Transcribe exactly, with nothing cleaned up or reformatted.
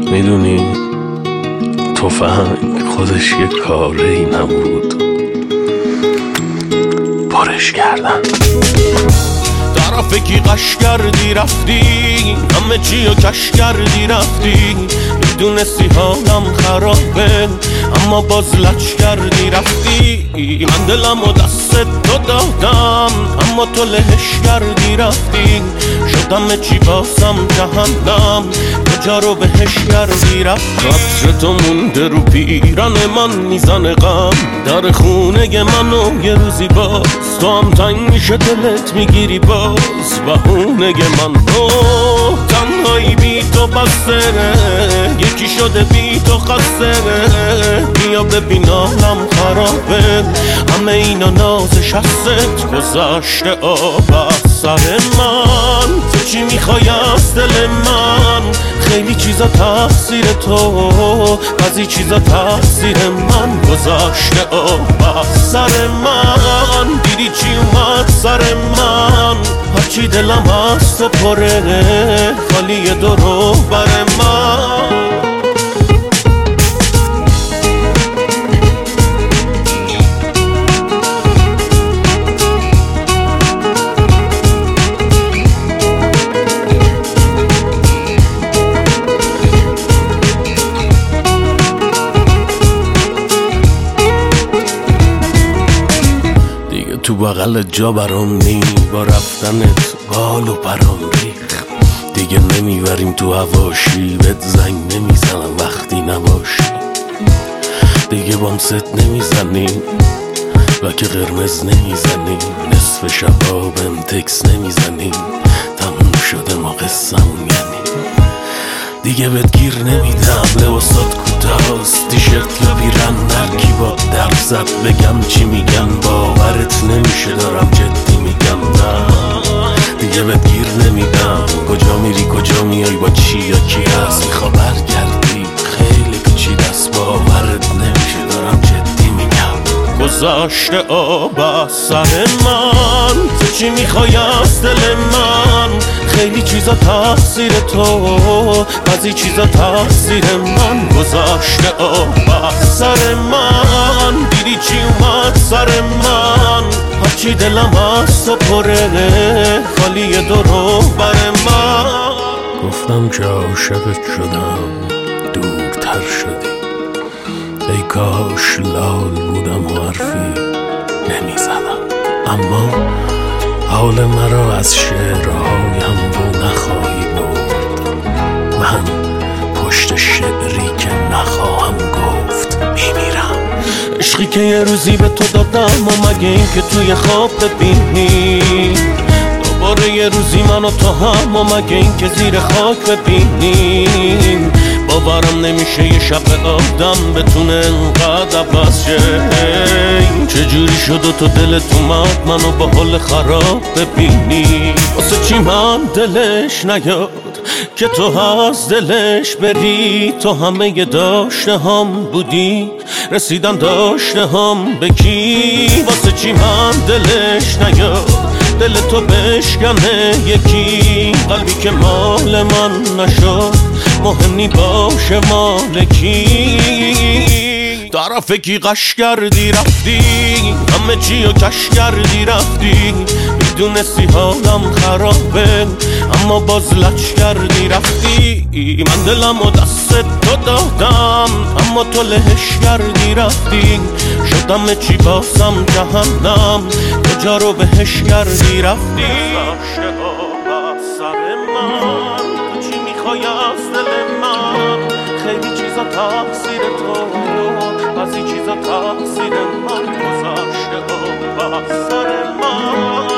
میدونی تفنگ خودش یه کاری نبود، پرش کردن. طرف کی قش کردی رفتی، همه چی رو کش کردی رفتی، میدونستی حالم خرابه اما باز لچ کردی رفتی. من دلم و دست تو دادم اما تو لهش کردی رفتی، شدم چی بازم جهنم کجا رو بهش کردی رفتی. قطر تو مونده رو پیرن من میزنه غم در خونه منو یه روزی باز، تو هم تنگ میشه دلت میگیری باز بهونه من. تو تنهایی بی تو بسره، یکی شده بی تو خسره، بیا ببین حالم خرابه همه اینا نازش هست گذاشته آب از سر من. تو چی میخوای از دل من؟ خیلی چیزا تقصیر تو، بعضی چیزا تقصیر من گذاشته آب از سر من. دیدی چی اومد سر من؟ هرچی دلم از تو پره خالی درو بر من. تو بغل جا برام نی، با رفتنت بال و پرام ریخ. دیگه نمیبریم تو هواشی، بهت زنگ نمیزنم وقتی نباشی. دیگه بام ست نمیزنیم و که قرمز نمیزنیم، نصف شبا بهم تکس نمیزنیم، تموم شده ما قصه‌مون یعنی. دیگه بهت گیر نمیدم، لباسات کوتاست، تیشرت یا پیرن، هرکی با درد زد بگم چی میگن باورت نمیشه دارم جدی میگم. نه دیگه بهت گیر نمیدم، کجا میری کجا میای با چی یا کی هست، میخوا برگردی خیلی پیچیده است باورت نمیشه دارم جدی میگم. گذاشته آب از سر من، تو چی میخوای از دل من؟ خیلی چیزا تقصیر تو، بعضی چیزا تقصیر من گذاشته آب از سر من. دیدی چی اومد سر من؟ هرچی دلم از تو پره خالی درو بر من. گفتم که عاشقت شدم دورتر شدی، ای کاش لال بودم و حرفی نمیزدم. اما حال مرا از شعرهایم بو نخواهی برد، من پشت شعری که نخواهم گفت میمیرم. عشقی که یه روزی به تو دادم و مگه این که توی خواب ببینی دوباره یه روزی من و تو هم و مگه این که زیر خاک ببینیم. باورم نمیشه یه شب آدم بتونه انقدر عوض شه. چجوری شد و تو دلت اومد منو با حال خراب ببینی؟ واسه چی من دلش نیاد که تو از دلش بری؟ تو همه ی داشته هم بودی، رسیدن داشته هم به کی؟ واسه چی من دلش نیاد دل تو بشکنه یکی؟ قلبی که مال من نشد مهم نی باشه مال کی؟ طرف کی قش کردی رفتی، همه چی رو کش کردی رفتی، میدونستی حالم خرابه اما باز لچ کردی رفتی. من دلم و دست تو دادم اما تو لهش کردی رفتی، شدم چی بازم جهنم کجا رو بهش کردی رفتی. گذاشته آب از سر من، تو چی میخوای از دل من؟ خیلی چیزا تقصیر تو، بعضی چیزا تقصیر من گذاشته آب از سر من.